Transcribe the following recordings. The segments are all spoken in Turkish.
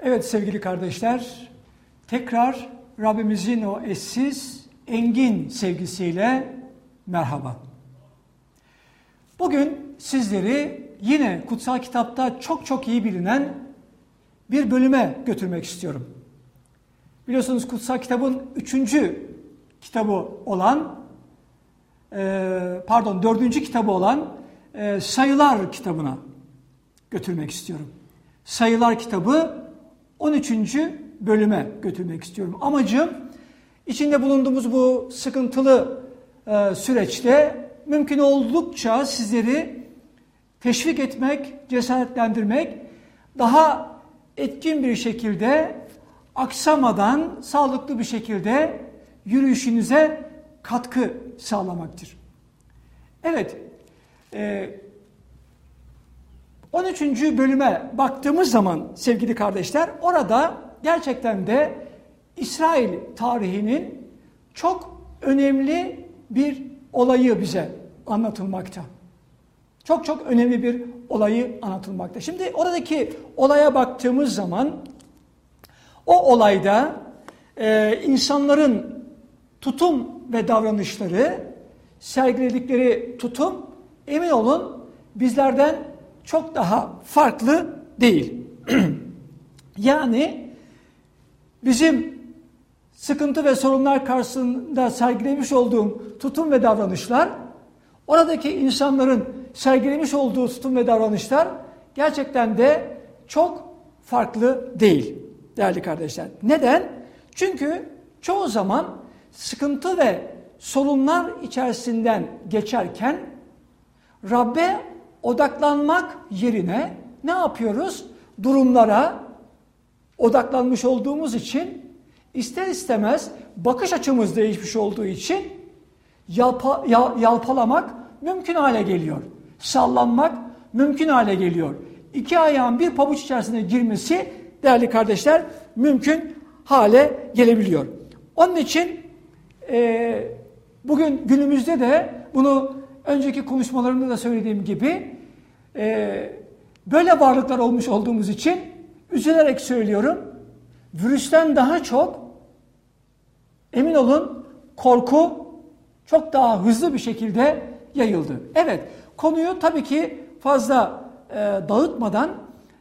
Evet sevgili kardeşler, tekrar Rabbimizin o eşsiz, engin sevgisiyle merhaba. Bugün sizleri yine kutsal kitapta çok iyi bilinen bir bölüme götürmek istiyorum. Biliyorsunuz kutsal kitabın 4. kitabı olan Sayılar kitabına götürmek istiyorum. Sayılar kitabı 13. bölüme götürmek istiyorum. Amacım içinde bulunduğumuz bu sıkıntılı süreçte mümkün oldukça sizleri teşvik etmek, cesaretlendirmek, daha etkin bir şekilde aksamadan sağlıklı bir şekilde yürüyüşünüze katkı sağlamaktır. Evet, 13. bölüme baktığımız zaman sevgili kardeşler, orada gerçekten de İsrail tarihinin çok önemli bir olayı bize anlatılmakta. Çok önemli bir olayı anlatılmakta. Şimdi oradaki olaya baktığımız zaman o olayda insanların tutum ve davranışları, sergiledikleri tutum emin olun bizlerden çok daha farklı değil. Yani bizim sıkıntı ve sorunlar karşısında sergilemiş olduğum tutum ve davranışlar, oradaki insanların sergilemiş olduğu tutum ve davranışlar gerçekten de çok farklı değil değerli kardeşler. Neden? Çünkü çoğu zaman sıkıntı ve sorunlar içerisinden geçerken Rabbe odaklanmak yerine ne yapıyoruz? Durumlara odaklanmış olduğumuz için ister istemez bakış açımız değişmiş olduğu için yalpalamak mümkün hale geliyor. Sallanmak mümkün hale geliyor. İki ayağın bir pabuç içerisine girmesi değerli kardeşler mümkün hale gelebiliyor. Onun için bugün günümüzde de bunu önceki konuşmalarımda da söylediğim gibi böyle varlıklar olmuş olduğumuz için üzülerek söylüyorum. Virüsten daha çok emin olun korku çok daha hızlı bir şekilde yayıldı. Evet, konuyu tabii ki fazla dağıtmadan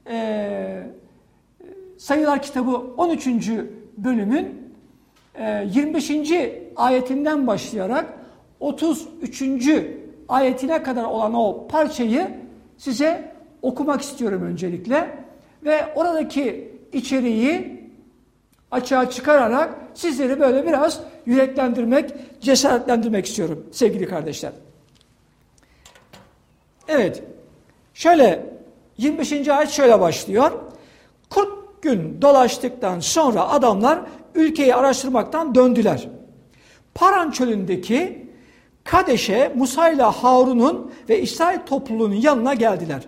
Sayılar kitabı 13. bölümün 25. ayetinden başlayarak 33. ayetine kadar olan o parçayı size okumak istiyorum öncelikle. Ve oradaki içeriği açığa çıkararak sizleri böyle biraz yüreklendirmek, cesaretlendirmek istiyorum sevgili kardeşler. Evet, şöyle 25. ayet şöyle başlıyor. 40 gün dolaştıktan sonra adamlar ülkeyi araştırmaktan döndüler. Paran çölündeki Kadeş'e Musa ile Harun'un ve İsrail topluluğunun yanına geldiler.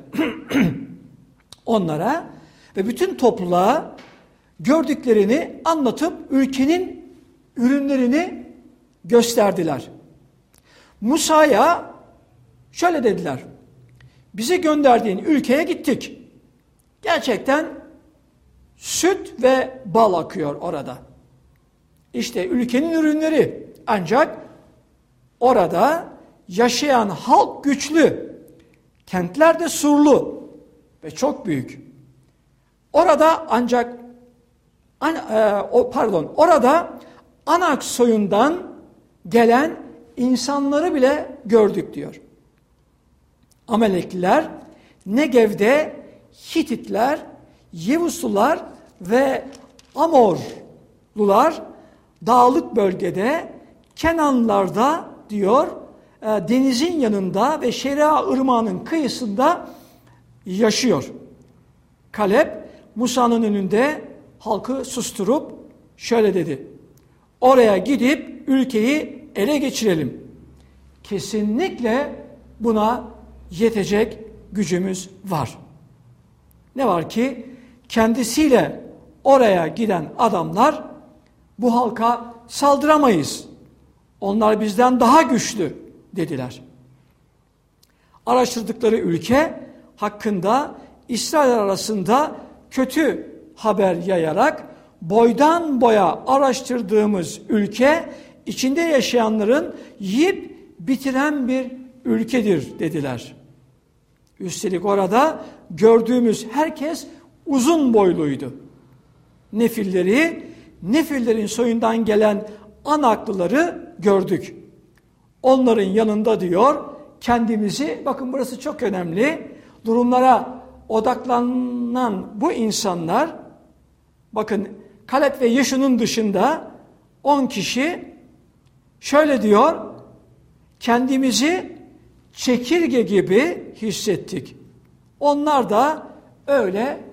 Onlara ve bütün topluluğa gördüklerini anlatıp ülkenin ürünlerini gösterdiler. Musa'ya şöyle dediler. Bize gönderdiğin ülkeye gittik. Gerçekten süt ve bal akıyor orada. İşte ülkenin ürünleri. Ancak orada yaşayan halk güçlü. Kentler de surlu ve çok büyük. Orada orada Anak soyundan gelen insanları bile gördük diyor. Amalekliler, Negev'de Hititler, Yevuslular ve Amorlular dağlık bölgede, Kenanlılarda diyor, denizin yanında ve Şeria ırmağının kıyısında yaşıyor. Kaleb Musa'nın önünde halkı susturup şöyle dedi. Oraya gidip ülkeyi ele geçirelim. Kesinlikle buna yetecek gücümüz var. Ne var ki kendisiyle oraya giden adamlar bu halka saldıramayız. Onlar bizden daha güçlü dediler. Araştırdıkları ülke hakkında İsrail arasında kötü haber yayarak boydan boya araştırdığımız ülke içinde yaşayanların yiyip bitiren bir ülkedir dediler. Üstelik orada gördüğümüz herkes uzun boyluydu. Nefillerin soyundan gelen Anaklıları gördük. Onların yanında diyor kendimizi, bakın burası çok önemli, durumlara odaklanan bu insanlar, bakın Kaleb ve Yeşu'nun dışında 10 kişi şöyle diyor, kendimizi çekirge gibi hissettik. Onlar da öyle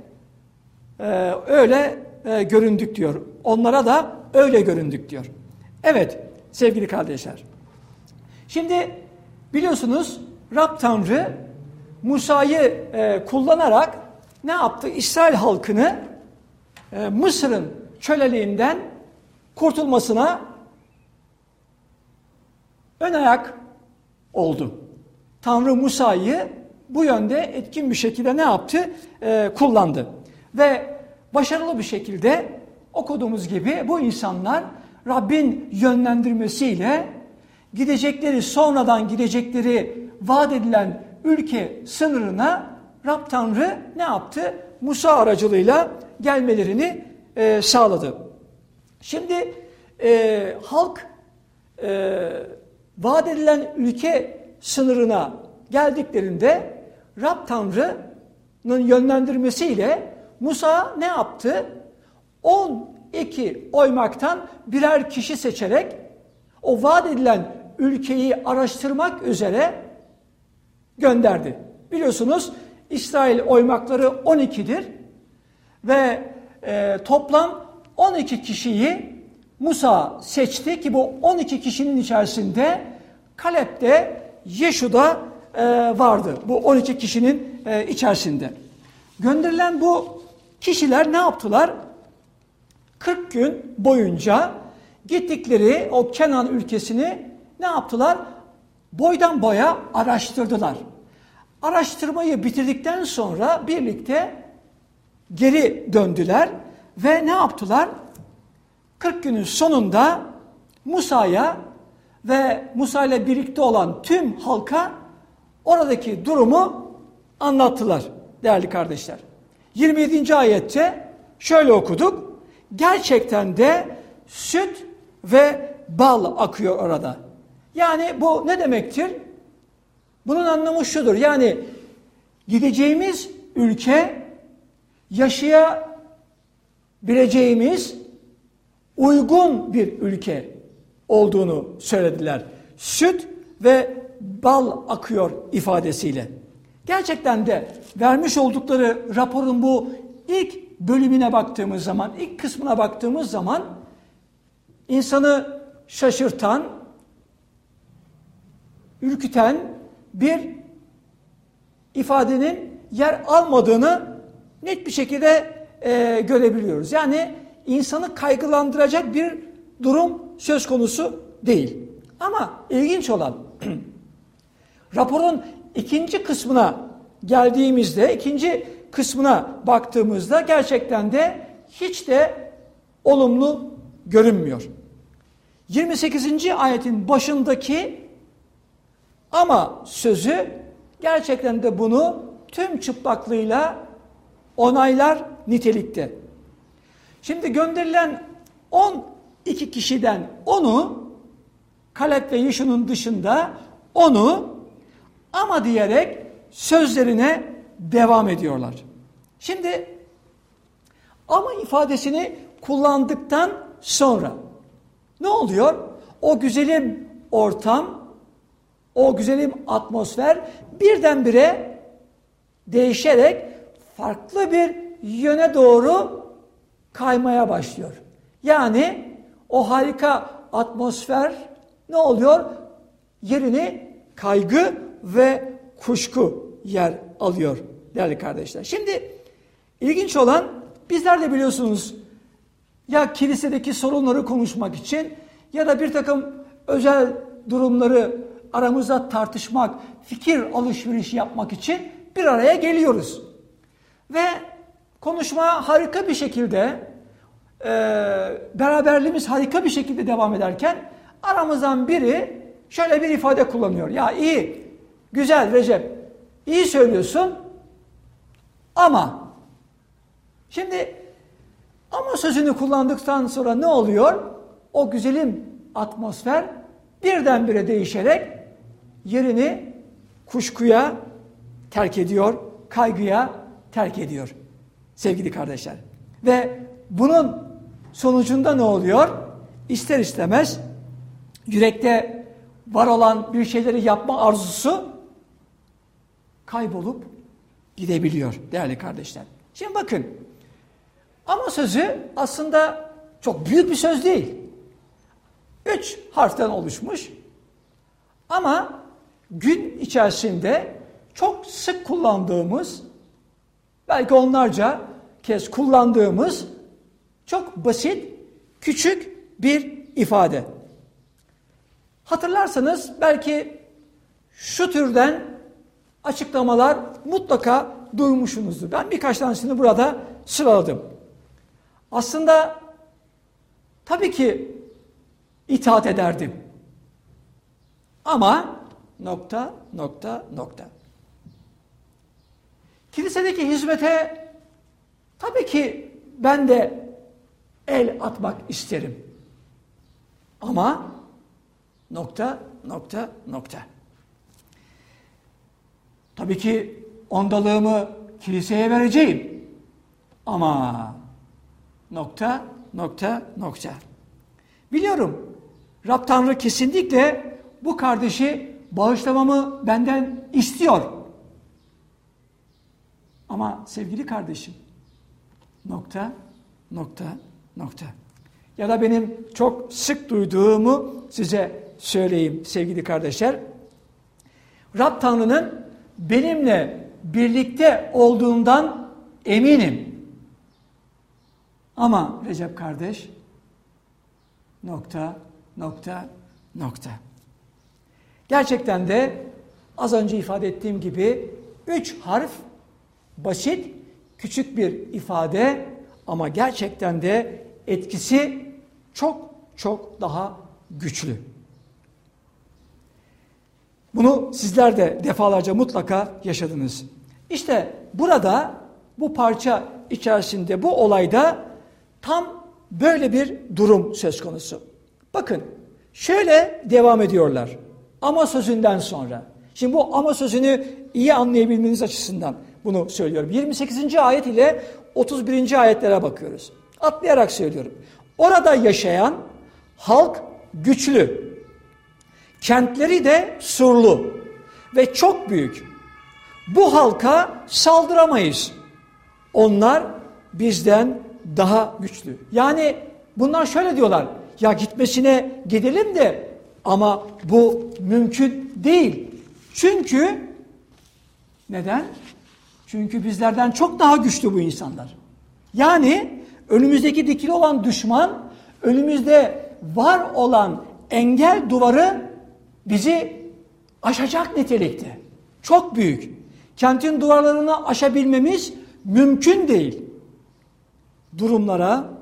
göründük diyor. Onlara da öyle göründük diyor. Evet sevgili kardeşler. Şimdi biliyorsunuz Rab Tanrı Musa'yı kullanarak ne yaptı? İsrail halkını Mısır'ın köleliğinden kurtulmasına ön ayak oldu. Tanrı Musa'yı bu yönde etkin bir şekilde ne yaptı? Kullandı. Ve başarılı bir şekilde okuduğumuz gibi bu insanlar Rabbin yönlendirmesiyle sonradan gidecekleri vaat edilen ülke sınırına Rab Tanrı ne yaptı? Musa aracılığıyla gelmelerini sağladı. Şimdi halk vaat edilen ülke sınırına geldiklerinde Rab Tanrı'nın yönlendirmesiyle Musa ne yaptı? 12 oymaktan birer kişi seçerek o vaat edilen ülkeyi araştırmak üzere gönderdi. Biliyorsunuz İsrail oymakları 12'dir ve toplam 12 kişiyi Musa seçti ki bu 12 kişinin içerisinde Kaleb'de, Yeşu'da vardı. Bu 12 kişinin içerisinde. Gönderilen bu kişiler ne yaptılar? 40 gün boyunca gittikleri o Kenan ülkesini ne yaptılar? Boydan boya araştırdılar. Araştırmayı bitirdikten sonra birlikte geri döndüler ve ne yaptılar? 40 günün sonunda Musa'ya ve Musa ile birlikte olan tüm halka oradaki durumu anlattılar değerli kardeşler. 27. ayette şöyle okuduk. Gerçekten de süt ve bal akıyor orada. Yani bu ne demektir? Bunun anlamı şudur. Yani gideceğimiz ülke yaşayabileceğimiz uygun bir ülke olduğunu söylediler. Süt ve bal akıyor ifadesiyle. Gerçekten de vermiş oldukları raporun bu ilk bölümüne baktığımız zaman, ilk kısmına baktığımız zaman insanı şaşırtan, ürküten bir ifadenin yer almadığını net bir şekilde görebiliyoruz. Yani insanı kaygılandıracak bir durum söz konusu değil. Ama ilginç olan raporun ikinci kısmına geldiğimizde, ikinci kısmına baktığımızda gerçekten de hiç de olumlu görünmüyor. 28. ayetin başındaki ama sözü gerçekten de bunu tüm çıplaklığıyla onaylar nitelikte. Şimdi gönderilen 12 kişiden 10'u Kaleb ve Yeşu'nun dışında 10'u ama diyerek sözlerine devam ediyorlar. Şimdi ama ifadesini kullandıktan sonra ne oluyor? O güzelim ortam, o güzelim atmosfer birdenbire değişerek farklı bir yöne doğru kaymaya başlıyor. Yani o harika atmosfer ne oluyor? Yerini kaygı ve kuşku yer alıyor değerli kardeşler. Şimdi ilginç olan bizler de biliyorsunuz ya kilisedeki sorunları konuşmak için ya da bir takım özel durumları aramızda tartışmak, fikir alışverişi yapmak için bir araya geliyoruz. Ve konuşma harika bir şekilde, beraberliğimiz harika bir şekilde devam ederken aramızdan biri şöyle bir ifade kullanıyor. Ya iyi, güzel Recep, iyi söylüyorsun ama. Şimdi ama sözünü kullandıktan sonra ne oluyor? O güzelim atmosfer birdenbire değişerek yerini kuşkuya terk ediyor, kaygıya terk ediyor sevgili kardeşler. Ve bunun sonucunda ne oluyor? İster istemez yürekte var olan bir şeyleri yapma arzusu kaybolup gidebiliyor değerli kardeşler. Şimdi bakın, ama sözü aslında çok büyük bir söz değil. 3 harften oluşmuş ama gün içerisinde çok sık kullandığımız, belki onlarca kez kullandığımız çok basit, küçük bir ifade. Hatırlarsanız belki şu türden açıklamalar mutlaka duymuşsunuzdur. Ben birkaç tanesini burada sıraladım. Aslında tabii ki itaat ederdim. Ama nokta. Kilisedeki hizmete tabii ki ben de el atmak isterim. Ama nokta. Tabii ki ondalığımı kiliseye vereceğim. Ama nokta. Biliyorum, Rab Tanrı kesinlikle bu kardeşi bağışlamamı benden istiyor. Ama sevgili kardeşim, nokta. Ya da benim çok sık duyduğumu size söyleyeyim sevgili kardeşler. Rab Tanrı'nın benimle birlikte olduğundan eminim. Ama Recep kardeş, nokta. Gerçekten de az önce ifade ettiğim gibi 3 harf, basit, küçük bir ifade ama gerçekten de etkisi çok daha güçlü. Bunu sizler de defalarca mutlaka yaşadınız. İşte burada, bu parça içerisinde, bu olayda tam böyle bir durum söz konusu. Bakın, şöyle devam ediyorlar. Ama sözünden sonra. Şimdi bu ama sözünü iyi anlayabilmeniz açısından bunu söylüyorum. 28. ayet ile 31. ayetlere bakıyoruz. Atlayarak söylüyorum. Orada yaşayan halk güçlü. Kentleri de surlu ve çok büyük. Bu halka saldıramayız. Onlar bizden daha güçlü. Yani bunlar şöyle diyorlar. Ya gitmesine gidelim de ama bu mümkün değil. Çünkü neden? Çünkü bizlerden çok daha güçlü bu insanlar. Yani önümüzdeki dikili olan düşman, önümüzde var olan engel duvarı bizi aşacak nitelikte. Çok büyük. Kentin duvarlarını aşabilmemiz mümkün değil. Durumlara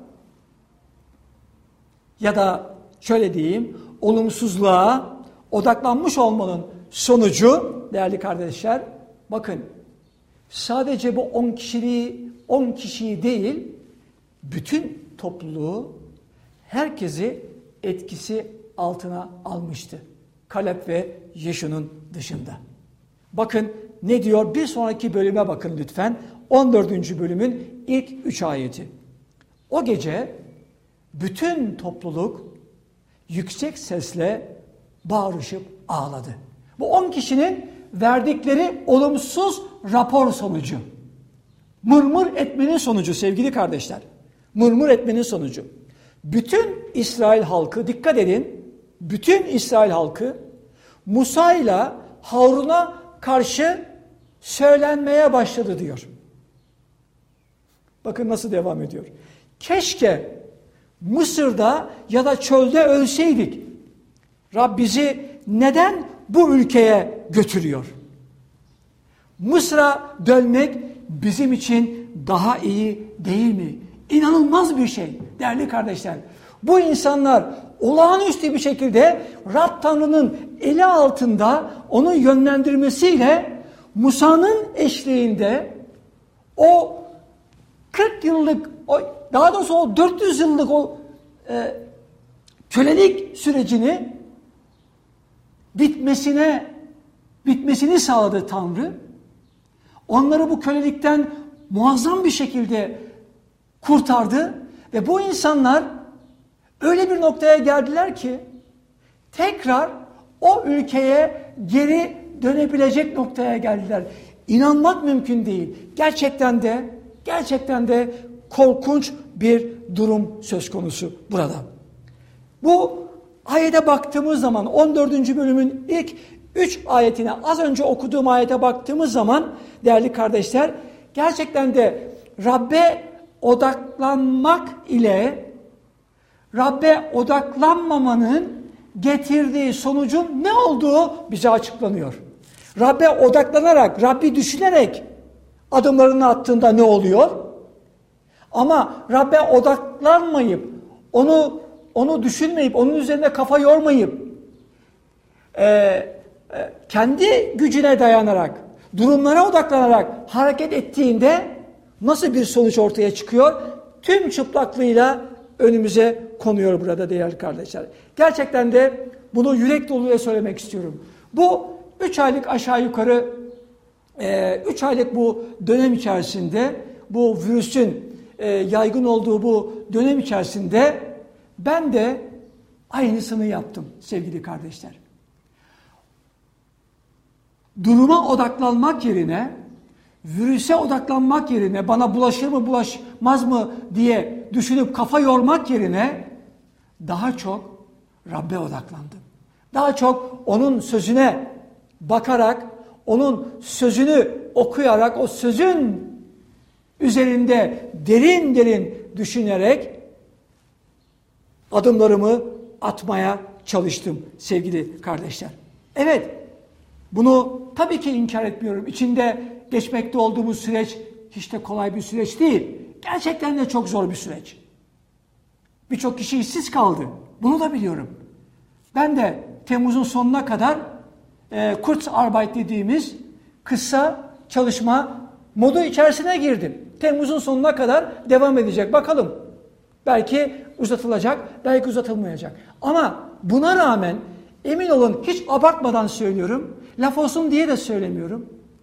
ya da şöyle diyeyim, olumsuzluğa odaklanmış olmanın sonucu değerli kardeşler, bakın sadece bu 10 kişiyi değil, bütün topluluğu, herkesi etkisi altına almıştı. Kaleb ve Yeşu'nun dışında. Bakın ne diyor? Bir sonraki bölüme bakın lütfen. 14. bölümün ilk 3 ayeti. O gece bütün topluluk yüksek sesle bağırışıp ağladı. Bu 10 kişinin verdikleri olumsuz rapor sonucu. Mırmır etmenin sonucu sevgili kardeşler. Mırmır etmenin sonucu. Bütün İsrail halkı, dikkat edin, bütün İsrail halkı Musa ile Harun'a karşı söylenmeye başladı diyor. Bakın nasıl devam ediyor. Keşke Mısır'da ya da çölde ölseydik. Rab bizi neden bu ülkeye götürüyor? Mısır'a dönmek bizim için daha iyi değil mi? İnanılmaz bir şey değerli kardeşler. Bu insanlar olağanüstü bir şekilde Rab Tanrı'nın eli altında onun yönlendirmesiyle Musa'nın eşliğinde o 40 yıllık, daha doğrusu o 400 yıllık o kölelik sürecini bitmesini sağladı Tanrı. Onları bu kölelikten muazzam bir şekilde kurtardı ve bu insanlar öyle bir noktaya geldiler ki tekrar o ülkeye geri dönebilecek noktaya geldiler. İnanmak mümkün değil. Gerçekten de korkunç bir durum söz konusu burada. Bu ayete baktığımız zaman 14. bölümün ilk 3 ayetine, az önce okuduğum ayete baktığımız zaman değerli kardeşler, gerçekten de Rabbe odaklanmak ile Rabbe odaklanmamanın getirdiği sonucun ne olduğu bize açıklanıyor. Rabbe odaklanarak, Rabbi düşünerek adımlarını attığında ne oluyor? Ama Rabbe odaklanmayıp, onu düşünmeyip, onun üzerine kafa yormayıp, kendi gücüne dayanarak, durumlara odaklanarak hareket ettiğinde nasıl bir sonuç ortaya çıkıyor? Tüm çıplaklığıyla önümüze konuyor burada değerli kardeşler. Gerçekten de bunu yürek doluyla söylemek istiyorum. Bu 3 aylık aşağı yukarı 3 aylık bu dönem içerisinde, bu virüsün yaygın olduğu bu dönem içerisinde ben de aynısını yaptım sevgili kardeşler. Duruma odaklanmak yerine, virüse odaklanmak yerine, bana bulaşır mı bulaşmaz mı diye düşünüp kafa yormak yerine daha çok Rabbe odaklandım. Daha çok onun sözüne bakarak, onun sözünü okuyarak, o sözün üzerinde derin derin düşünerek adımlarımı atmaya çalıştım sevgili kardeşler. Evet, bunu tabii ki inkar etmiyorum. İçinde geçmekte olduğumuz süreç hiç de kolay bir süreç değil. Gerçekten de çok zor bir süreç. Birçok kişi işsiz kaldı. Bunu da biliyorum. Ben de Temmuz'un sonuna kadar Kurzarbeit dediğimiz kısa çalışma modu içerisine girdim. Temmuz'un sonuna kadar devam edecek. Bakalım. Belki uzatılacak, belki uzatılmayacak. Ama buna rağmen emin olun hiç abartmadan söylüyorum. Laf olsun diye de söylemiyorum.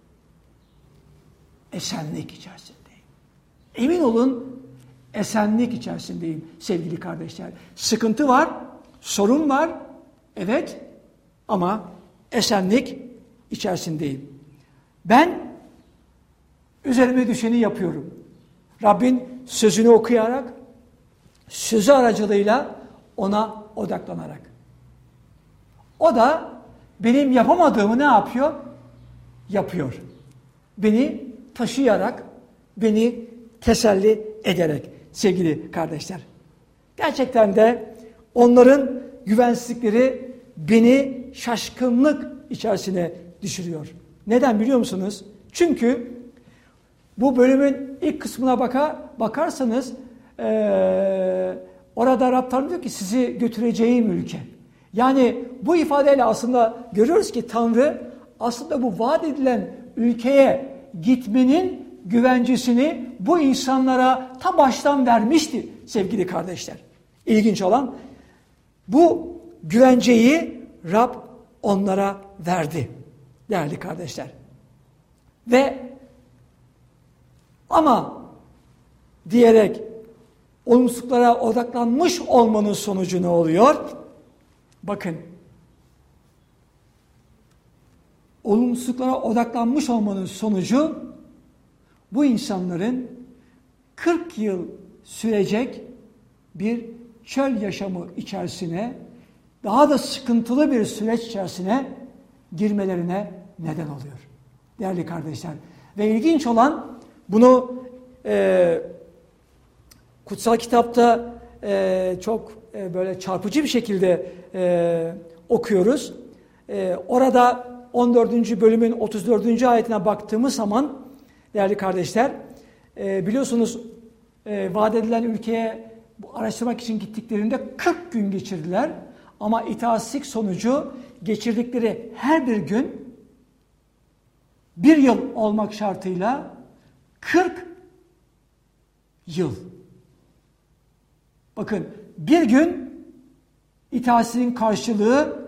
Esenlik içerisindeyim. Emin olun esenlik içerisindeyim sevgili kardeşler. Sıkıntı var, sorun var. Evet ama esenlik içerisindeyim. Ben üzerime düşeni yapıyorum. Rabbin sözünü okuyarak, sözü aracılığıyla ona odaklanarak. O da benim yapamadığımı ne yapıyor? Yapıyor. Beni taşıyarak, beni teselli ederek sevgili kardeşler. Gerçekten de onların güvensizlikleri beni şaşkınlık içerisine düşürüyor. Neden biliyor musunuz? Çünkü bu bölümün ilk kısmına bakarsanız orada Rab Tanrı diyor ki sizi götüreceğim ülke. Yani bu ifadeyle aslında görüyoruz ki Tanrı aslında bu vaat edilen ülkeye gitmenin güvencesini bu insanlara ta baştan vermişti sevgili kardeşler. İlginç olan bu güvenceyi Rab onlara verdi değerli kardeşler. Ve ama diyerek olumsuzluklara odaklanmış olmanın sonucu ne oluyor? Bakın. Olumsuzluklara odaklanmış olmanın sonucu bu insanların 40 yıl sürecek bir çöl yaşamı içerisine, daha da sıkıntılı bir süreç içerisine girmelerine neden oluyor. Değerli kardeşler. Ve ilginç olan bunu kutsal kitapta çok böyle çarpıcı bir şekilde okuyoruz. Orada 14. bölümün 34. ayetine baktığımız zaman değerli kardeşler biliyorsunuz vaat edilen ülkeye araştırmak için gittiklerinde 40 gün geçirdiler. Ama itaatsizlik sonucu geçirdikleri her bir gün 1 yıl olmak şartıyla 40 yıl. Bakın bir gün itaatsizliğin karşılığı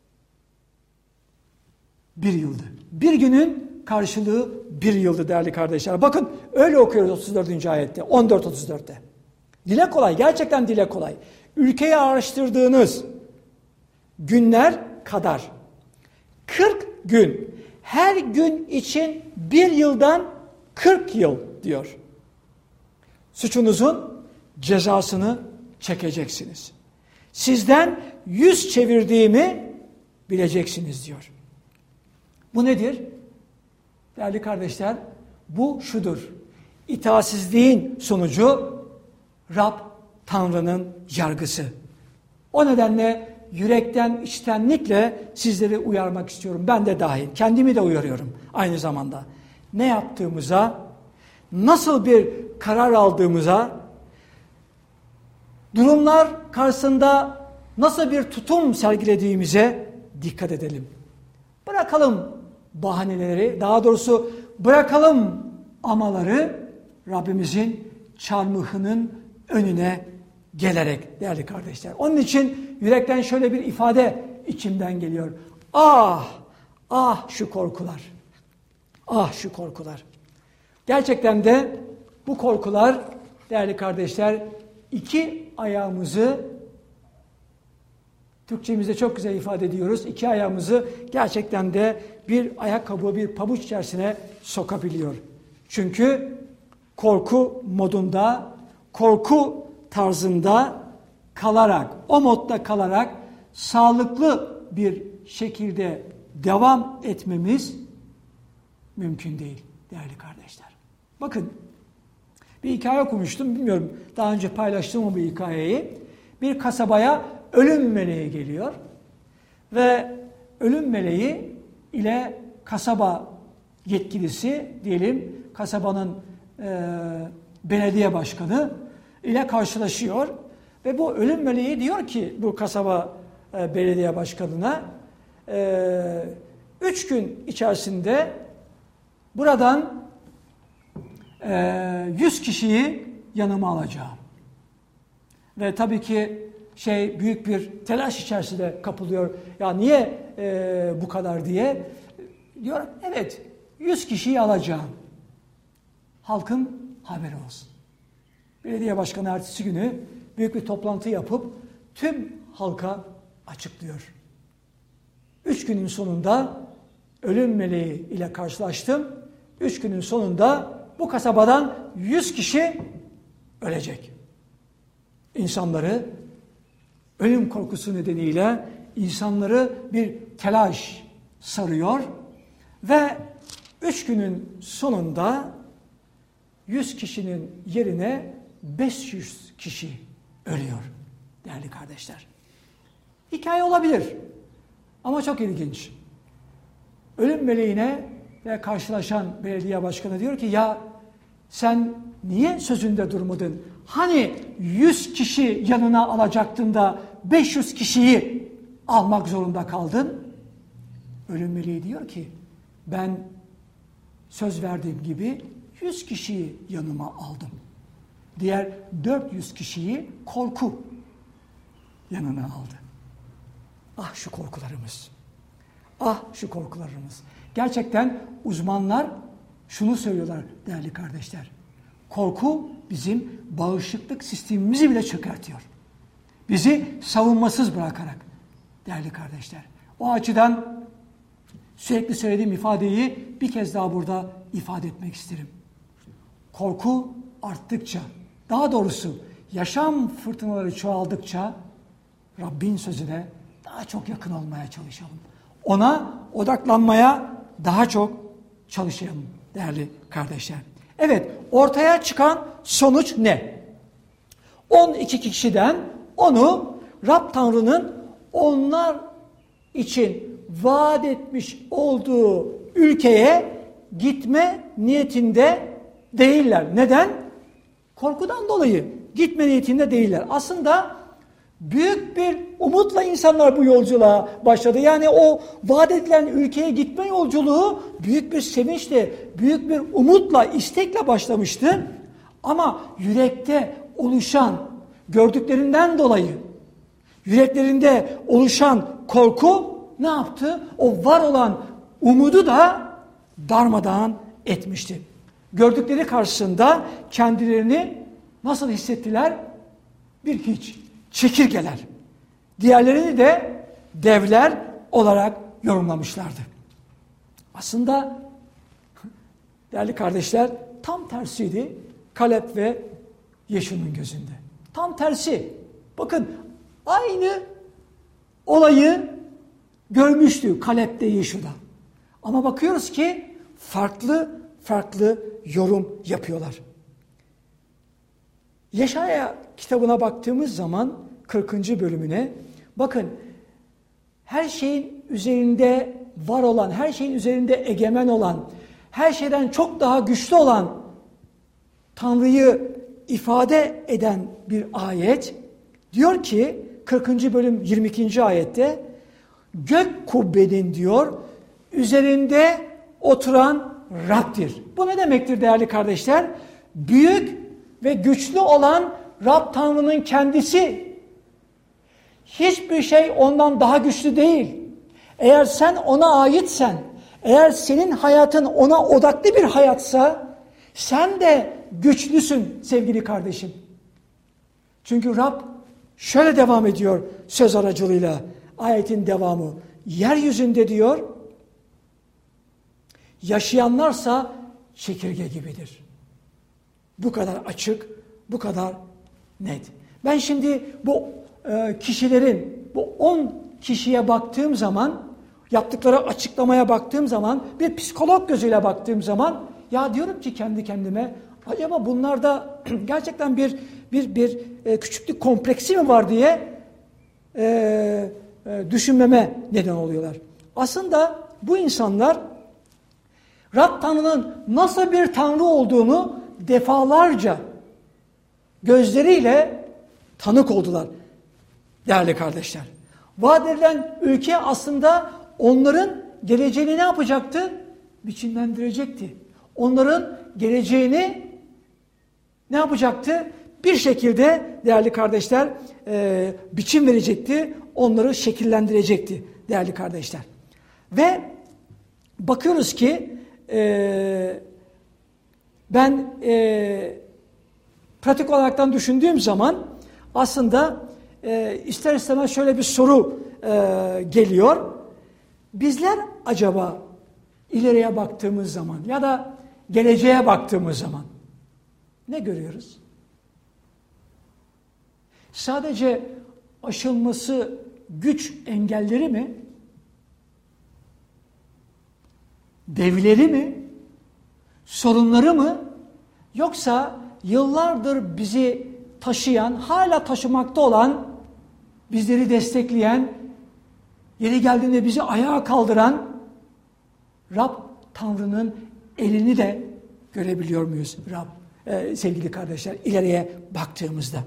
1 yıldı. Bir günün karşılığı 1 yıldı değerli kardeşler. Bakın öyle okuyoruz 34. ayette, 14-34'te. Dile kolay, gerçekten dile kolay. Ülkeyi araştırdığınız günler kadar 40 gün, her gün için 1 yıldan 40 yıl diyor. Suçunuzun cezasını çekeceksiniz. Sizden yüz çevirdiğimi bileceksiniz diyor. Bu nedir? Değerli kardeşler, bu şudur. İtaatsizliğin sonucu Rab Tanrı'nın yargısı. O nedenle yürekten, içtenlikle sizleri uyarmak istiyorum. Ben de dahil, kendimi de uyarıyorum aynı zamanda. Ne yaptığımıza, nasıl bir karar aldığımıza, durumlar karşısında nasıl bir tutum sergilediğimize dikkat edelim. Bırakalım bahaneleri, daha doğrusu bırakalım amaları Rabbimizin çarmıhının önüne gelerek değerli kardeşler. Onun için yürekten şöyle bir ifade içimden geliyor. Ah, ah şu korkular. Ah şu korkular. Gerçekten de bu korkular değerli kardeşler 2 ayağımızı, Türkçemizde çok güzel ifade ediyoruz. 2 ayağımızı gerçekten de bir ayakkabı, bir pabuç içerisine sokabiliyor. Çünkü korku modunda, korku tarzında kalarak, o modda kalarak sağlıklı bir şekilde devam etmemiz mümkün değil değerli kardeşler. Bakın bir hikaye okumuştum, bilmiyorum daha önce paylaştım mı bu hikayeyi. Bir kasabaya ölüm meleği geliyor ve ölüm meleği ile kasaba yetkilisi, diyelim kasabanın belediye başkanı ile karşılaşıyor ve bu ölüm meleği diyor ki bu kasaba belediye başkanına 3 gün içerisinde buradan 100 kişiyi yanıma alacağım. Ve tabii ki büyük bir telaş içerisinde kapılıyor. Ya niye bu kadar diye. Diyor evet 100 kişiyi alacağım. Halkın haberi olsun. Belediye başkanı ertesi günü büyük bir toplantı yapıp tüm halka açıklıyor. 3 günün sonunda ölüm meleği ile karşılaştım. 3 günün sonunda bu kasabadan 100 kişi ölecek. İnsanları ölüm korkusu nedeniyle insanları bir telaş sarıyor ve 3 günün sonunda 100 kişinin yerine 500 kişi ölüyor değerli kardeşler. Hikaye olabilir ama çok ilginç. Ölüm meleğine ve karşılaşan belediye başkanı diyor ki ya sen niye sözünde durmadın? Hani 100 kişi yanına alacaktın da 500 kişiyi almak zorunda kaldın? Ölüm meleği diyor ki ben söz verdiğim gibi 100 kişiyi yanıma aldım. Diğer 400 kişiyi korku yanına aldı. Ah şu korkularımız. Ah şu korkularımız. Gerçekten uzmanlar şunu söylüyorlar değerli kardeşler. Korku bizim bağışıklık sistemimizi bile çökertiyor. Bizi savunmasız bırakarak değerli kardeşler. O açıdan sürekli söylediğim ifadeyi bir kez daha burada ifade etmek isterim. Korku arttıkça, daha doğrusu yaşam fırtınaları çoğaldıkça Rabbin sözüne daha çok yakın olmaya çalışalım. Ona odaklanmaya daha çok çalışalım değerli kardeşler. Evet, ortaya çıkan sonuç ne? 12 kişiden onu Rab Tanrı'nın onlar için vaat etmiş olduğu ülkeye gitme niyetinde değiller. Neden? Korkudan dolayı gitme niyetinde değiller. Aslında büyük bir umutla insanlar bu yolculuğa başladı. Yani o vaat edilen ülkeye gitme yolculuğu büyük bir sevinçle, büyük bir umutla, istekle başlamıştı. Ama yürekte oluşan, gördüklerinden dolayı, yüreklerinde oluşan korku ne yaptı? O var olan umudu da darmadağın etmişti. Gördükleri karşısında kendilerini nasıl hissettiler? Bir hiç, çekirgeler. Diğerlerini de devler olarak yorumlamışlardı. Aslında değerli kardeşler tam tersiydi Kaleb ve Yeşu'nun gözünde. Tam tersi. Bakın aynı olayı görmüştü Kaleb'de Yeşu'da. Ama bakıyoruz ki farklı yorum yapıyorlar. Yeşaya kitabına baktığımız zaman 40. bölümüne bakın her şeyin üzerinde var olan, her şeyin üzerinde egemen olan, her şeyden çok daha güçlü olan Tanrı'yı ifade eden bir ayet diyor ki 40. bölüm 22. ayette gök kubbenin diyor üzerinde oturan Rab'dir. Bu ne demektir değerli kardeşler? Büyük ve güçlü olan Rab Tanrı'nın kendisi. Hiçbir şey ondan daha güçlü değil. Eğer sen ona aitsen, eğer senin hayatın ona odaklı bir hayatsa, sen de güçlüsün sevgili kardeşim. Çünkü Rab şöyle devam ediyor söz aracılığıyla, ayetin devamı. Yeryüzünde diyor, yaşayanlarsa çekirge gibidir. Bu kadar açık, bu kadar net. Ben şimdi bu kişilerin, bu 10 kişiye baktığım zaman, yaptıkları açıklamaya baktığım zaman, bir psikolog gözüyle baktığım zaman, ya diyorum ki kendi kendime, acaba bunlarda gerçekten bir küçüklük kompleksi mi var diye düşünmeme neden oluyorlar. Aslında bu insanlar Rab Tanrı'nın nasıl bir Tanrı olduğunu defalarca gözleriyle tanık oldular değerli kardeşler. Vaat edilen ülke aslında onların geleceğini ne yapacaktı? Biçimlendirecekti. Onların geleceğini ne yapacaktı? Bir şekilde değerli kardeşler biçim verecekti. Onları şekillendirecekti değerli kardeşler. Ve bakıyoruz ki ben pratik olaraktan düşündüğüm zaman aslında ister istemez şöyle bir soru geliyor. Bizler acaba ileriye baktığımız zaman ya da geleceğe baktığımız zaman ne görüyoruz? Sadece aşılması güç engelleri mi? Devleri mi? Sorunları mı? Yoksa yıllardır bizi taşıyan, hala taşımakta olan, bizleri destekleyen, yeri geldiğinde bizi ayağa kaldıran Rab Tanrı'nın elini de görebiliyor muyuz sevgili kardeşler ileriye baktığımızda?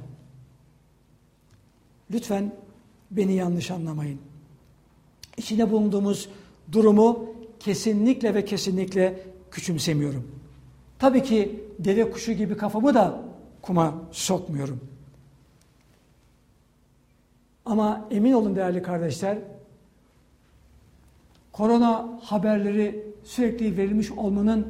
Lütfen beni yanlış anlamayın. İçinde bulunduğumuz durumu kesinlikle ve kesinlikle küçümsemiyorum. Tabii ki deve kuşu gibi kafamı da kuma sokmuyorum. Ama emin olun değerli kardeşler, korona haberleri sürekli verilmiş olmanın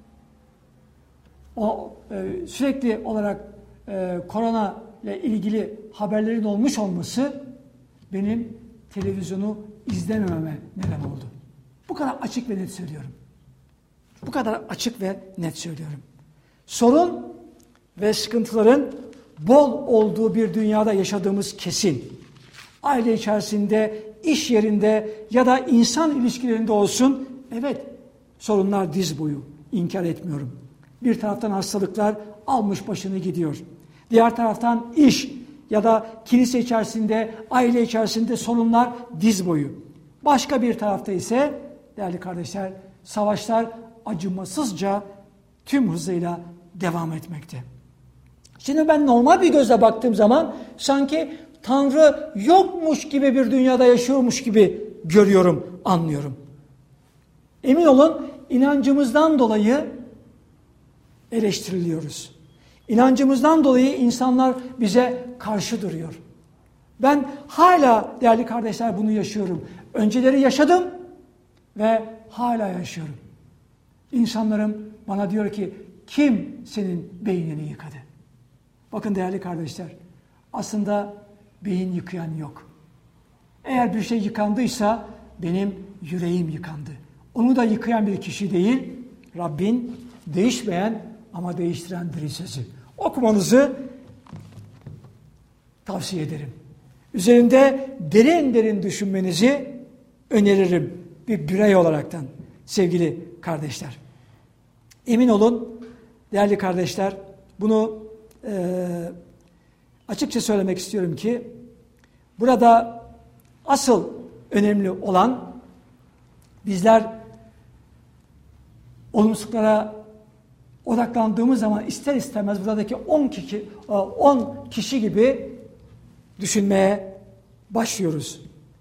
sürekli olarak korona ile ilgili haberlerin olmuş olması benim televizyonu izlemememe neden oldu. Bu kadar açık ve net söylüyorum. Bu kadar açık ve net söylüyorum. Sorun ve sıkıntıların bol olduğu bir dünyada yaşadığımız kesin. Aile içerisinde, iş yerinde ya da insan ilişkilerinde olsun. Evet, sorunlar diz boyu. İnkar etmiyorum. Bir taraftan hastalıklar almış başını gidiyor. Diğer taraftan iş ya da kilise içerisinde, aile içerisinde sorunlar diz boyu. Başka bir tarafta ise değerli kardeşler, savaşlar acımasızca tüm hızıyla devam etmekte. Şimdi ben normal bir gözle baktığım zaman sanki Tanrı yokmuş gibi bir dünyada yaşıyormuş gibi görüyorum, anlıyorum. Emin olun inancımızdan dolayı eleştiriliyoruz. İnancımızdan dolayı insanlar bize karşı duruyor. Ben hala değerli kardeşler bunu yaşıyorum. Önceleri yaşadım ve hala yaşıyorum. İnsanlarım bana diyor ki kim senin beynini yıkadı? Bakın değerli kardeşler, aslında beyin yıkayan yok. Eğer bir şey yıkandıysa benim yüreğim yıkandı. Onu da yıkayan bir kişi değil, Rabbin değişmeyen ama değiştiren diri sözü. Okumanızı tavsiye ederim. Üzerinde derin derin düşünmenizi öneririm bir birey olaraktan sevgili kardeşler. Emin olun değerli kardeşler, bunu açıkça söylemek istiyorum ki burada asıl önemli olan bizler olumsuzluklara odaklandığımız zaman ister istemez buradaki 10 kişi gibi düşünmeye başlıyoruz.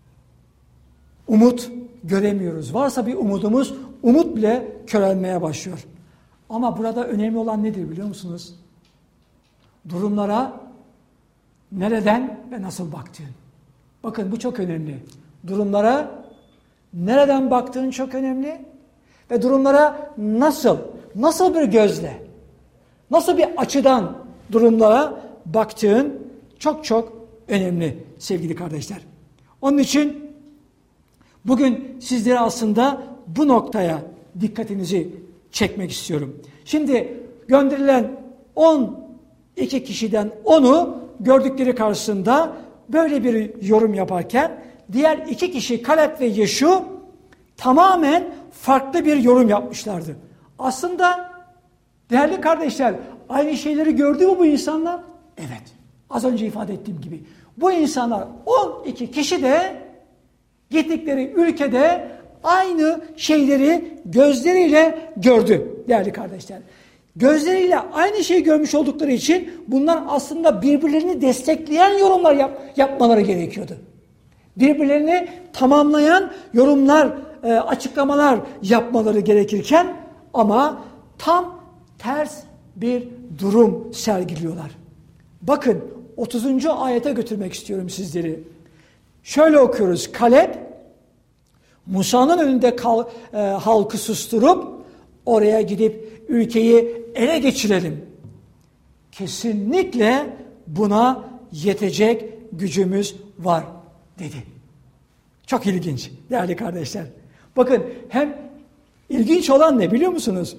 Umut göremiyoruz. Varsa bir umudumuz, umut bile körelmeye başlıyor. Ama burada önemli olan nedir biliyor musunuz? Durumlara nereden ve nasıl baktığın. Bakın bu çok önemli. Durumlara nereden baktığın çok önemli. Ve durumlara nasıl bir gözle, nasıl bir açıdan durumlara baktığın çok çok önemli sevgili kardeşler. Onun için bugün sizlere aslında bu noktaya dikkatinizi çekmek istiyorum. Şimdi gönderilen 12 kişiden 10'u gördükleri karşısında böyle bir yorum yaparken diğer 2 kişi Kaleb ve Yeşu tamamen farklı bir yorum yapmışlardı. Aslında değerli kardeşler aynı şeyleri gördü mü bu insanlar? Evet. Az önce ifade ettiğim gibi. Bu insanlar 12 kişi de gittikleri ülkede aynı şeyleri gözleriyle gördü değerli kardeşler. Gözleriyle aynı şeyi görmüş oldukları için bunlar aslında birbirlerini destekleyen yorumlar yapmaları gerekiyordu. Birbirlerini tamamlayan yorumlar, açıklamalar yapmaları gerekirken ama tam ters bir durum sergiliyorlar. Bakın 30. ayete götürmek istiyorum sizleri. Şöyle okuyoruz. Kaleb Musa'nın önünde halkı susturup oraya gidip ülkeyi ele geçirelim. Kesinlikle buna yetecek gücümüz var dedi. Çok ilginç değerli kardeşler. Bakın hem ilginç olan ne biliyor musunuz?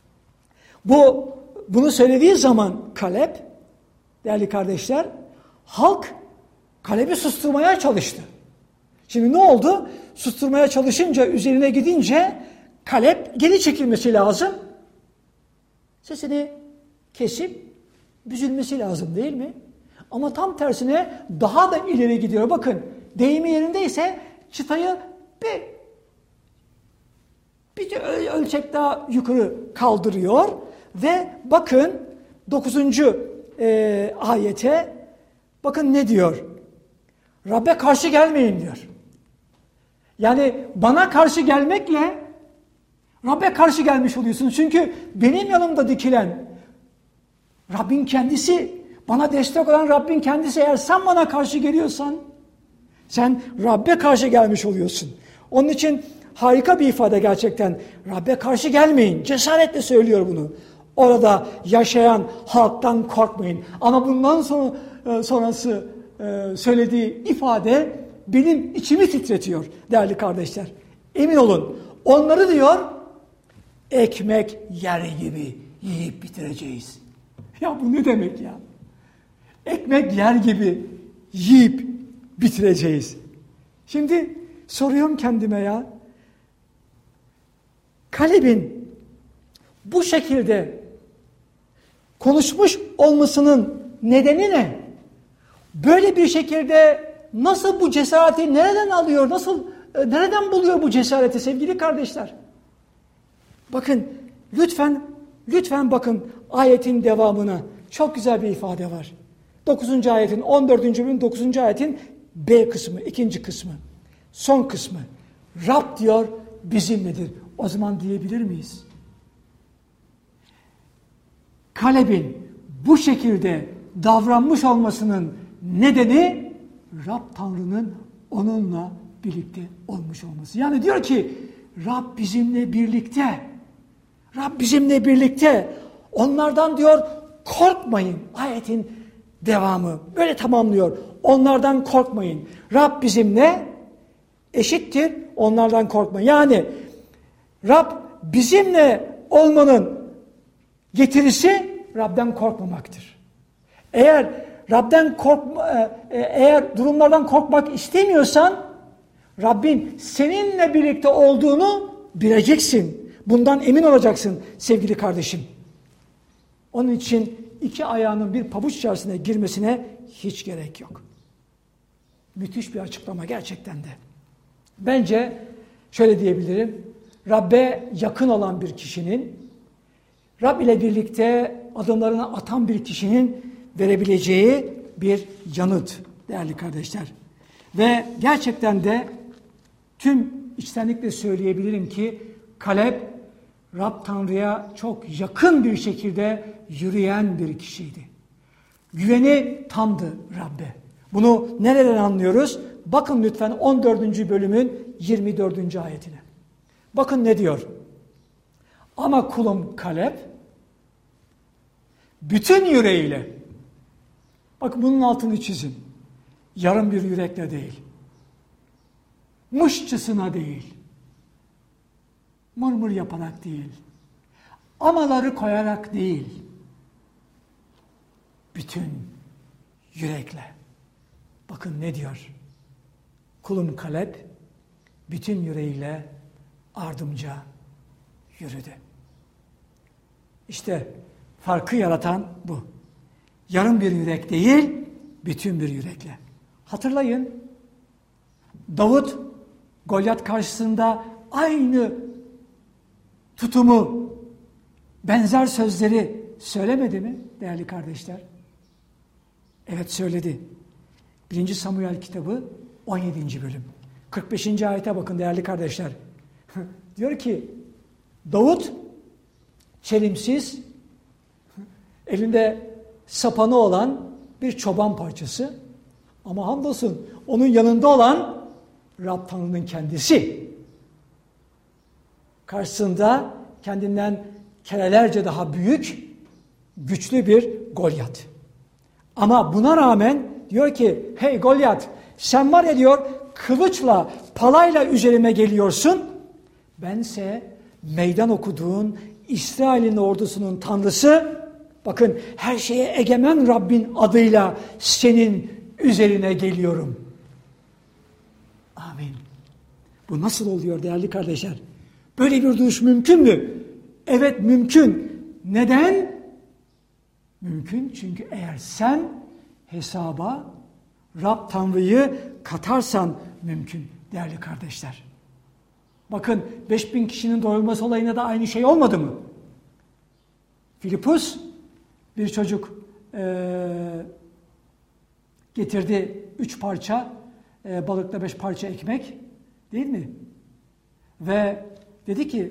Bunu söylediği zaman Kaleb değerli kardeşler halk Kaleb'i susturmaya çalıştı. Şimdi ne oldu? Susturmaya çalışınca üzerine gidince Kaleb geri çekilmesi lazım. Sesini kesip büzülmesi lazım değil mi? Ama tam tersine daha da ileri gidiyor. Bakın deyimi yerindeyse çıtayı bir ölçek daha yukarı kaldırıyor ve bakın 9. ayete bakın ne diyor? Rabbe karşı gelmeyin diyor. Yani bana karşı gelmekle Rabbe karşı gelmiş oluyorsun. Çünkü benim yanımda dikilen Rabbin kendisi, bana destek olan Rabbin kendisi. Eğer sen bana karşı geliyorsan sen Rabbe karşı gelmiş oluyorsun. Onun için harika bir ifade gerçekten. Rabbe karşı gelmeyin. Cesaretle söylüyor bunu. Orada yaşayan halktan korkmayın. Ama bundan sonrası söylediği ifade benim içimi titretiyor değerli kardeşler. Emin olun onları diyor ekmek yer gibi yiyip bitireceğiz. Ya bu ne demek ya? Ekmek yer gibi yiyip bitireceğiz. Şimdi soruyorum kendime ya. Kaleb'in bu şekilde konuşmuş olmasının nedeni ne? Böyle bir şekilde nasıl bu cesareti nereden alıyor? Nereden buluyor bu cesareti sevgili kardeşler? Bakın lütfen Lütfen bakın ayetin devamına. Çok güzel bir ifade var. 9. ayetin 14. bölüm 9. ayetin B kısmı, ikinci kısmı. Son kısmı. Rab diyor bizimledir. O zaman diyebilir miyiz? Kaleb'in bu şekilde davranmış olmasının nedeni Rab Tanrı'nın onunla birlikte olmuş olması. Yani diyor ki Rab bizimle birlikte. Rab bizimle birlikte. Onlardan diyor korkmayın. Ayetin devamı böyle tamamlıyor. Onlardan korkmayın. Rab bizimle eşittir. Onlardan korkmayın. Yani Rab bizimle olmanın getirisi Rab'den korkmamaktır. Eğer eğer durumlardan korkmak istemiyorsan Rabbin seninle birlikte olduğunu bileceksin. Bundan emin olacaksın sevgili kardeşim. Onun için iki ayağının bir pabuç içerisine girmesine hiç gerek yok. Müthiş bir açıklama gerçekten de. Bence şöyle diyebilirim. Rabbe yakın olan bir kişinin, Rab ile birlikte adımlarını atan bir kişinin verebileceği bir yanıt değerli kardeşler. Ve gerçekten de tüm içtenlikle söyleyebilirim ki Kaleb Rab Tanrı'ya çok yakın bir şekilde yürüyen bir kişiydi. Güveni tamdı Rabbe. Bunu nereden anlıyoruz? Bakın lütfen 14. bölümün 24. ayetine. Bakın ne diyor? Ama kulum Kaleb bütün yüreğiyle, bakın bunun altını çizin, yarım bir yürekle değil, mışçısına değil, mırmır yaparak değil, amaları koyarak değil, bütün yürekle. Bakın ne diyor? Kulum Kaleb bütün yüreğiyle ardımca yürüdü. İşte farkı yaratan bu. Yarım bir yürek değil, bütün bir yürekle. Hatırlayın, Davut Golyat karşısında aynı tutumu, benzer sözleri söylemedi mi değerli kardeşler? Evet söyledi. 1. Samuel kitabı 17. bölüm. 45. ayete bakın değerli kardeşler. Diyor ki Davut çelimsiz, elinde sapanı olan bir çoban parçası, ama hamdolsun onun yanında olan Rab Tanrı'nın kendisi. Karşısında kendinden kerelerce daha büyük, güçlü bir Golyat. Ama buna rağmen diyor ki hey Golyat, sen var ya diyor kılıçla, palayla üzerime geliyorsun. Bense meydan okuduğun İsrail'in ordusunun tanrısı, bakın her şeye egemen Rabbin adıyla senin üzerine geliyorum. Amin. Bu nasıl oluyor değerli kardeşler? Böyle bir duruş mümkün mü? Evet mümkün. Neden? Mümkün çünkü eğer sen hesaba Rab Tanrı'yı katarsan mümkün değerli kardeşler. Bakın 5000 kişinin doyurması olayında da aynı şey olmadı mı? Filipus bir çocuk getirdi 3 parça balıkla 5 parça ekmek, değil mi? Ve dedi ki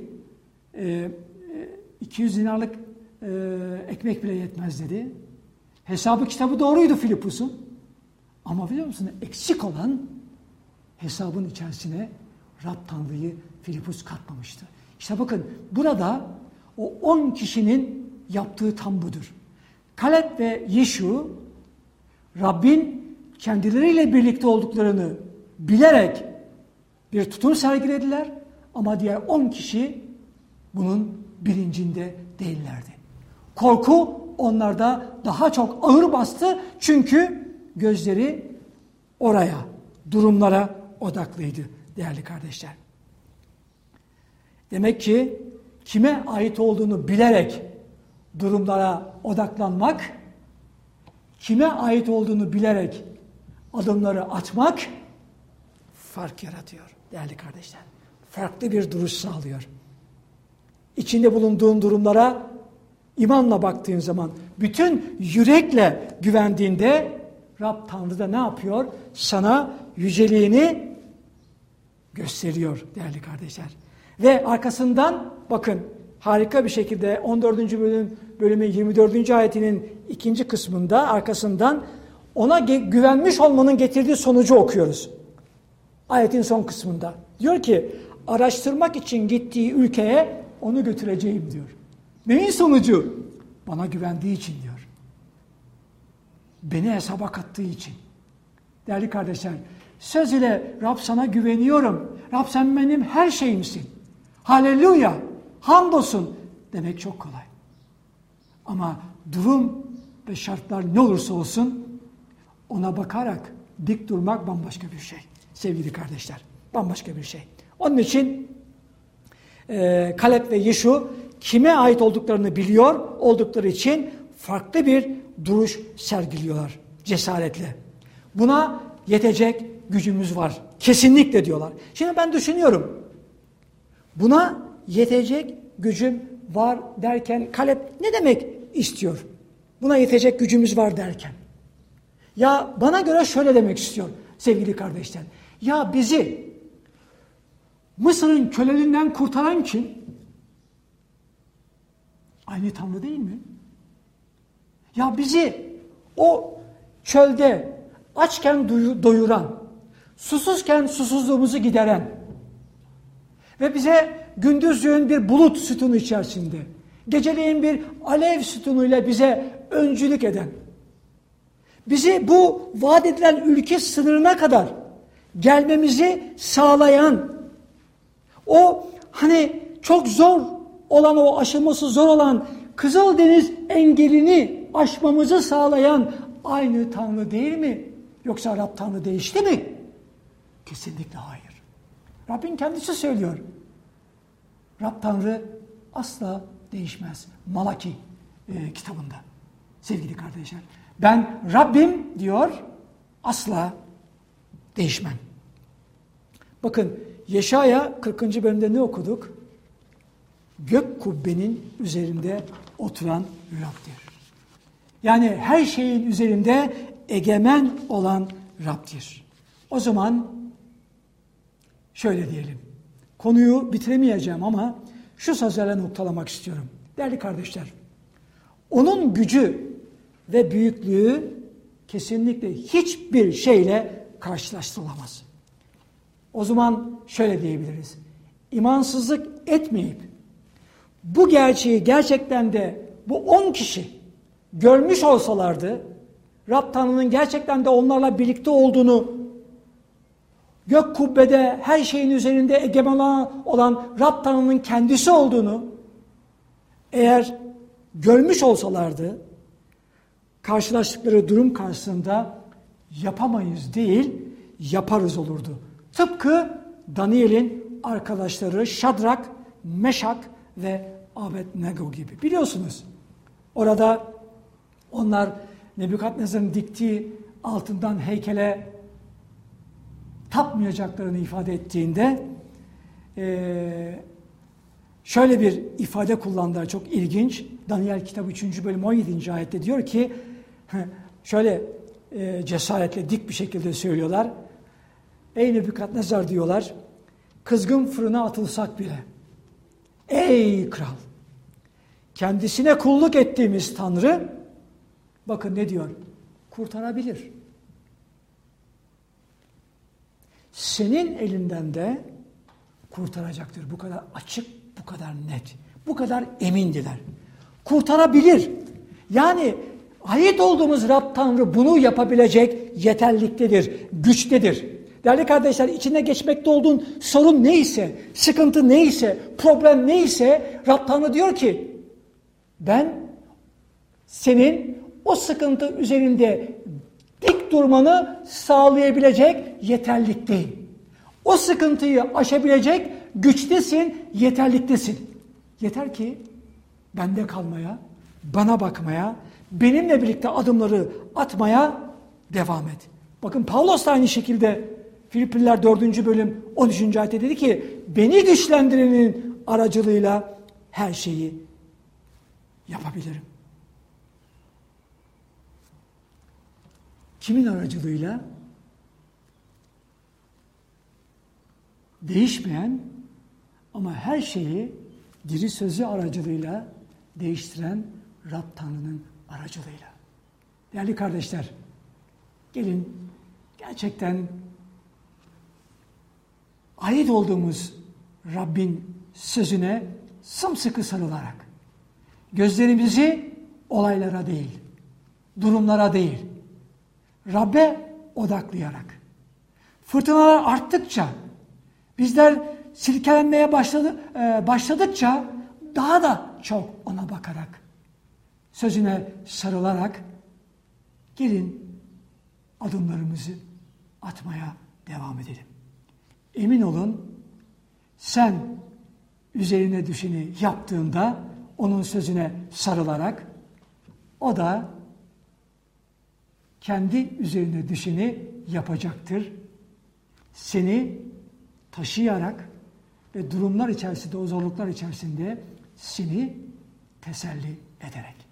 200 dinarlık ekmek bile yetmez dedi. Hesabı kitabı doğruydu Filipus'un. Ama biliyor musun eksik olan hesabın içerisine Rab Tanrı'yı Filipus katmamıştı. İşte bakın burada o 10 kişinin yaptığı tam budur. Kaleb ve Yeşu Rabbin kendileriyle birlikte olduklarını bilerek bir tutum sergilediler ama diğer 10 kişi bunun bilincinde değillerdi. Korku onlarda daha çok ağır bastı çünkü gözleri oraya, durumlara odaklıydı değerli kardeşler. Demek ki kime ait olduğunu bilerek durumlara odaklanmak, kime ait olduğunu bilerek adımları atmak fark yaratıyor değerli kardeşler. Farklı bir duruş sağlıyor. İçinde bulunduğun durumlara İmanla baktığın zaman, bütün yürekle güvendiğinde Rab Tanrı da ne yapıyor? Sana yüceliğini gösteriyor değerli kardeşler. Ve arkasından bakın harika bir şekilde 14. bölümün 24. ayetinin ikinci kısmında arkasından ona güvenmiş olmanın getirdiği sonucu okuyoruz. Ayetin son kısmında. Diyor ki araştırmak için gittiği ülkeye onu götüreceğim diyor. Neyin sonucu? Bana güvendiği için diyor. Beni hesaba kattığı için. Değerli kardeşler, söz ile Rab sana güveniyorum. Rab sen benim her şeyimsin. Haleluya, hamdolsun demek çok kolay. Ama durum ve şartlar ne olursa olsun ona bakarak dik durmak bambaşka bir şey. Sevgili kardeşler, bambaşka bir şey. Onun için Kaleb ve Yeşu kime ait olduklarını biliyor oldukları için farklı bir duruş sergiliyorlar cesaretle. Buna yetecek gücümüz var. Kesinlikle diyorlar. Şimdi ben düşünüyorum. Buna yetecek gücüm var derken Kaleb ne demek istiyor? Buna yetecek gücümüz var derken. Ya bana göre şöyle demek istiyor sevgili kardeşler. Ya bizi Mısır'ın köleliğinden kurtaran kim? Aynı Tanrı değil mi? Ya bizi o çölde açken doyuran, susuzken susuzluğumuzu gideren ve bize gündüzlüğün bir bulut sütunu içerisinde, geceleyin bir alev sütunuyla bize öncülük eden, bizi bu vaat edilen ülke sınırına kadar gelmemizi sağlayan, o hani çok zor olan, o aşılması zor olan Kızıldeniz engelini aşmamızı sağlayan aynı Tanrı değil mi? Yoksa Rab Tanrı değişti mi? Kesinlikle hayır. Rabbin kendisi söylüyor. Rab Tanrı asla değişmez. Malaki kitabında. Sevgili kardeşler. Ben Rabbim diyor, asla değişmem. Bakın Yeşaya 40. bölümde ne okuduk? Gök kubbenin üzerinde oturan Rab'dir. Yani her şeyin üzerinde egemen olan Rab'dir. O zaman şöyle diyelim. Konuyu bitiremeyeceğim ama şu sözlerle noktalamak istiyorum. Değerli kardeşler, onun gücü ve büyüklüğü kesinlikle hiçbir şeyle karşılaştırılamaz. O zaman şöyle diyebiliriz. İmansızlık etmeyip bu gerçeği gerçekten de bu 10 kişi görmüş olsalardı, Rab Tanrı'nın gerçekten de onlarla birlikte olduğunu, gök kubbede her şeyin üzerinde egemen olan Rab Tanrı'nın kendisi olduğunu eğer görmüş olsalardı, karşılaştıkları durum karşısında yapamayız değil, yaparız olurdu. Tıpkı Daniel'in arkadaşları Şadrak, Meşak ve Abednego gibi. Biliyorsunuz orada onlar Nebukadnezar'ın diktiği altından heykele tapmayacaklarını ifade ettiğinde şöyle bir ifade kullandılar, çok ilginç. Daniel kitabı 3. bölüm 17. ayette diyor ki şöyle cesaretle dik bir şekilde söylüyorlar. Ey Nebukadnezar diyorlar, kızgın fırına atılsak bile ey kral, kendisine kulluk ettiğimiz Tanrı bakın ne diyor? Kurtarabilir. Senin elinden de kurtaracaktır. Bu kadar açık, bu kadar net, bu kadar emindiler. Kurtarabilir. Yani ait olduğumuz Rab Tanrı bunu yapabilecek yeterliktedir, güçtedir. Değerli kardeşler, içine geçmekte olduğun sorun neyse, sıkıntı neyse, problem neyse Rab Tanrı diyor ki ben senin o sıkıntı üzerinde dik durmanı sağlayabilecek yeterlikteyim. O sıkıntıyı aşabilecek güçtesin, yeterliktesin. Yeter ki bende kalmaya, bana bakmaya, benimle birlikte adımları atmaya devam et. Bakın Pavlos da aynı şekilde Filipliler 4. bölüm 13. ayette dedi ki beni güçlendirenin aracılığıyla her şeyi yapabilirim. Kimin aracılığıyla? Değişmeyen ama her şeyi diri sözü aracılığıyla değiştiren Rab Tanrı'nın aracılığıyla. Değerli kardeşler, gelin gerçekten ait olduğumuz Rabbin sözüne sımsıkı sarılarak, gözlerimizi olaylara değil, durumlara değil, Rabbe odaklayarak, fırtınalar arttıkça, bizler silkelenmeye başladıkça daha da çok ona bakarak, sözüne sarılarak gelin adımlarımızı atmaya devam edelim. Emin olun, sen üzerine düşeni yaptığında onun sözüne sarılarak o da kendi üzerine düşeni yapacaktır. Seni taşıyarak ve durumlar içerisinde, o zorluklar içerisinde seni teselli ederek.